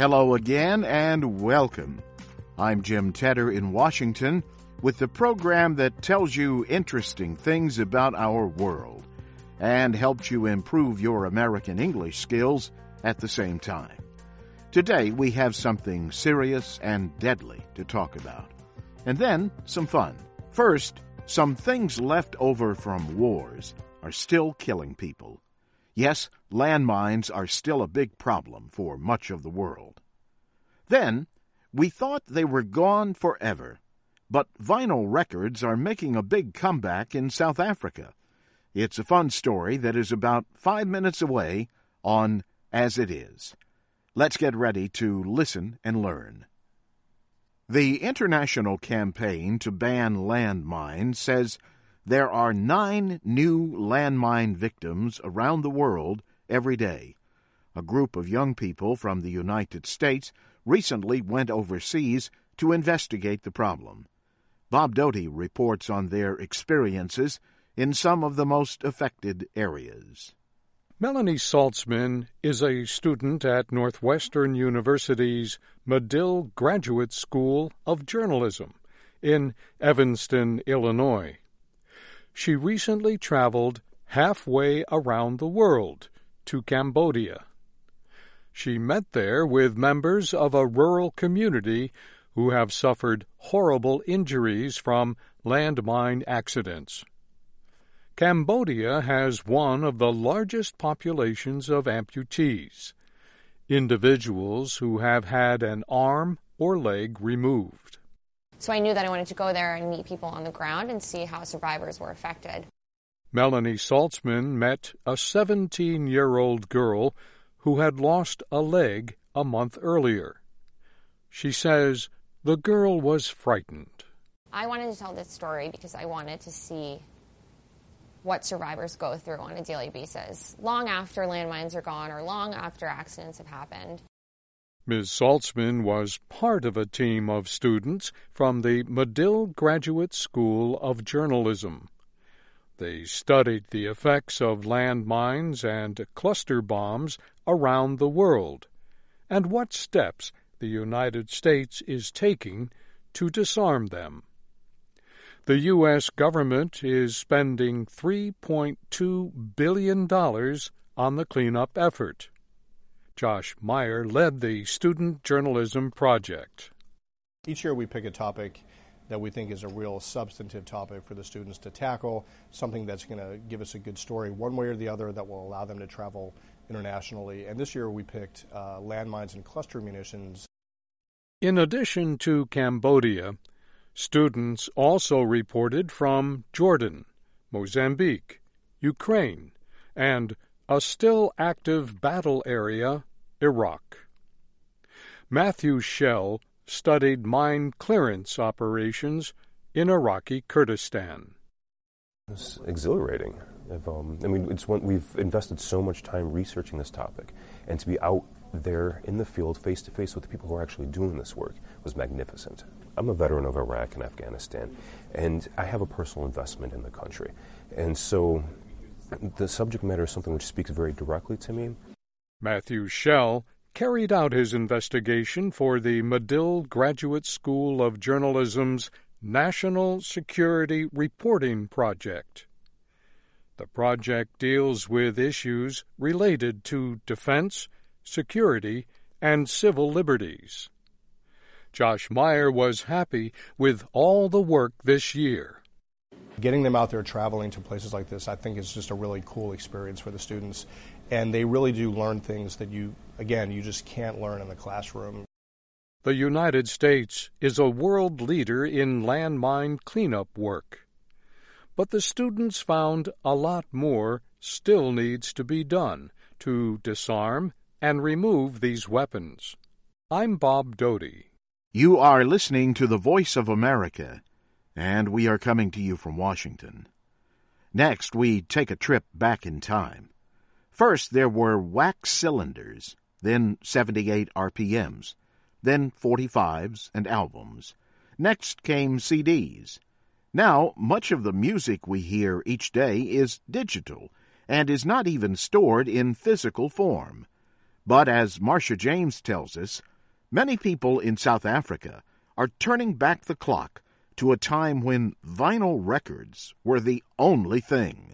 Hello again and welcome. I'm Jim Tedder in Washington with the program that tells you interesting things about our world and helps you improve your American English skills at the same time. Today we have something serious and deadly to talk about. And then some fun. First, some things left over from wars are still killing people. Yes, landmines are still a big problem for much of the world. Then, we thought they were gone forever, but vinyl records are making a big comeback in South Africa. It's a fun story that is about 5 minutes away on As It Is. Let's get ready to listen and learn. The international campaign to ban landmines says there are 9 new landmine victims around the world every day. A group of young people from the United States recently went overseas to investigate the problem. Bob Doty reports on their experiences in some of the most affected areas. Melanie Saltzman is a student at Northwestern University's Medill Graduate School of Journalism in Evanston, Illinois. She recently traveled halfway around the world to Cambodia. She met there with members of a rural community who have suffered horrible injuries from landmine accidents. Cambodia has one of the largest populations of amputees, individuals who have had an arm or leg removed. So I knew that I wanted to go there and meet people on the ground and see how survivors were affected. Melanie Saltzman met a 17-year-old girl who had lost a leg a month earlier. She says the girl was frightened. I wanted to tell this story because I wanted to see what survivors go through on a daily basis, long after landmines are gone or long after accidents have happened. Ms. Saltzman was part of a team of students from the Medill Graduate School of Journalism. They studied the effects of landmines and cluster bombs around the world and what steps the United States is taking to disarm them. The U.S. government is spending $3.2 billion on the cleanup effort. Josh Meyer led the Student Journalism Project. Each year we pick a topic that we think is a real substantive topic for the students to tackle, something that's going to give us a good story one way or the other that will allow them to travel internationally. And this year we picked landmines and cluster munitions. In addition to Cambodia, students also reported from Jordan, Mozambique, Ukraine, and a still active battle area, Iraq. Matthew Shell studied mine clearance operations in Iraqi Kurdistan. It's exhilarating. We've invested so much time researching this topic, and to be out there in the field face-to-face with the people who are actually doing this work was magnificent. I'm a veteran of Iraq and Afghanistan, and I have a personal investment in the country. And so the subject matter is something which speaks very directly to me. Matthew Shell carried out his investigation for the Medill Graduate School of Journalism's National Security Reporting Project. The project deals with issues related to defense, security, and civil liberties. Josh Meyer was happy with all the work this year. Getting them out there traveling to places like this, I think, is just a really cool experience for the students. And they really do learn things that you just can't learn in the classroom. The United States is a world leader in landmine cleanup work. But the students found a lot more still needs to be done to disarm and remove these weapons. I'm Bob Doty. You are listening to the Voice of America, and we are coming to you from Washington. Next, we take a trip back in time. First, there were wax cylinders, then 78 RPMs, then 45s and albums. Next came CDs. Now, much of the music we hear each day is digital and is not even stored in physical form. But as Marcia James tells us, Many people in South Africa are turning back the clock to a time when vinyl records were the only thing.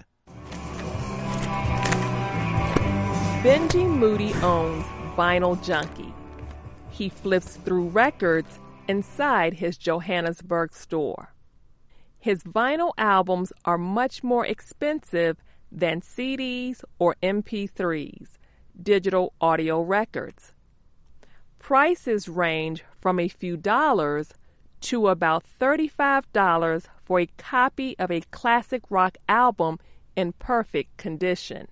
Benji Moody owns Vinyl Junkie. He flips through records inside his Johannesburg store. His vinyl albums are much more expensive than CDs or MP3s, digital audio records. Prices range from a few dollars to about $35 for a copy of a classic rock album in perfect condition.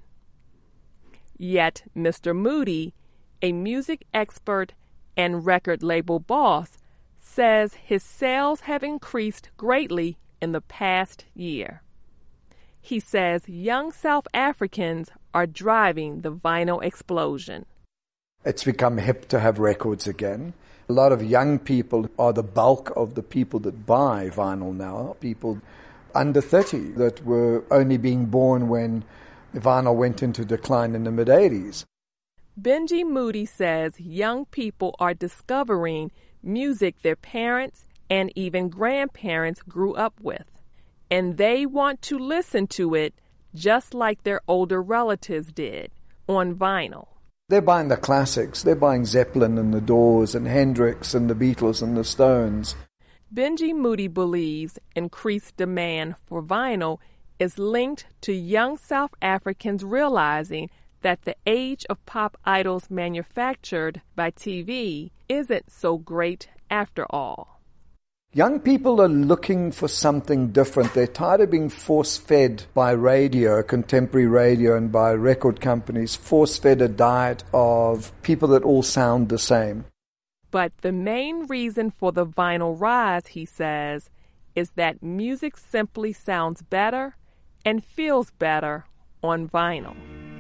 Yet Mr. Moody, a music expert and record label boss, says his sales have increased greatly in the past year. He says young South Africans are driving the vinyl explosion. It's become hip to have records again. A lot of young people are the bulk of the people that buy vinyl now, people under 30 that were only being born when vinyl went into decline in the mid-'80s. Benji Moody says young people are discovering music their parents and even grandparents grew up with, and they want to listen to it just like their older relatives did, on vinyl. They're buying the classics. They're buying Zeppelin and the Doors and Hendrix and the Beatles and the Stones. Benji Moody believes increased demand for vinyl is linked to young South Africans realizing that the age of pop idols manufactured by TV isn't so great after all. Young people are looking for something different. They're tired of being force-fed by radio, contemporary radio, and by record companies, force-fed a diet of people that all sound the same. But the main reason for the vinyl rise, he says, is that music simply sounds better and feels better on vinyl.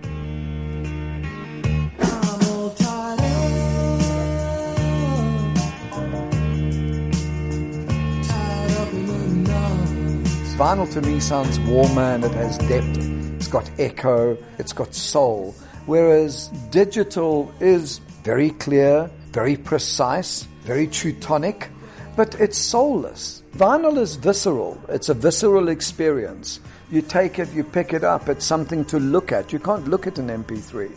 Vinyl to me sounds warmer and it has depth. It's got echo, it's got soul. Whereas digital is very clear, very precise, very Teutonic, but it's soulless. Vinyl is visceral. It's a visceral experience. You take it, you pick it up. It's something to look at. You can't look at an MP3.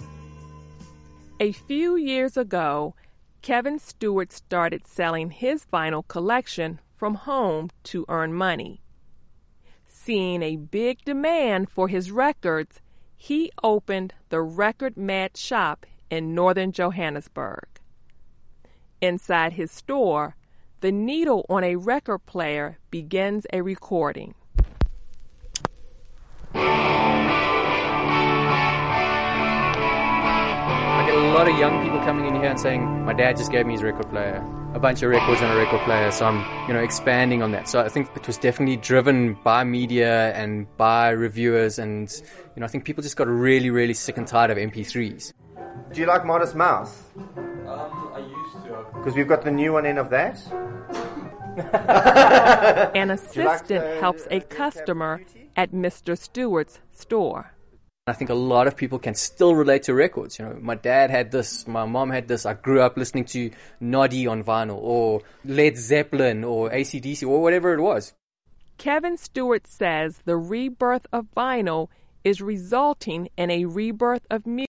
A few years ago, Kevin Stewart started selling his vinyl collection from home to earn money. Seeing a big demand for his records, he opened the Record Mad shop in northern Johannesburg. Inside his store, the needle on a record player begins a recording. I get a lot of young people coming in here and saying, my dad just gave me his record player, a bunch of records on a record player, so I'm, expanding on that. So I think it was definitely driven by media and by reviewers, and, I think people just got really, really sick and tired of MP3s. Do you like Modest Mouse? I used to. Because we've got the new one in of that. An assistant helps a customer at Mr. Stewart's store. I think a lot of people can still relate to records. My dad had this, my mom had this. I grew up listening to Noddy on vinyl, or Led Zeppelin, or AC/DC, or whatever it was. Kevin Stewart says the rebirth of vinyl is resulting in a rebirth of music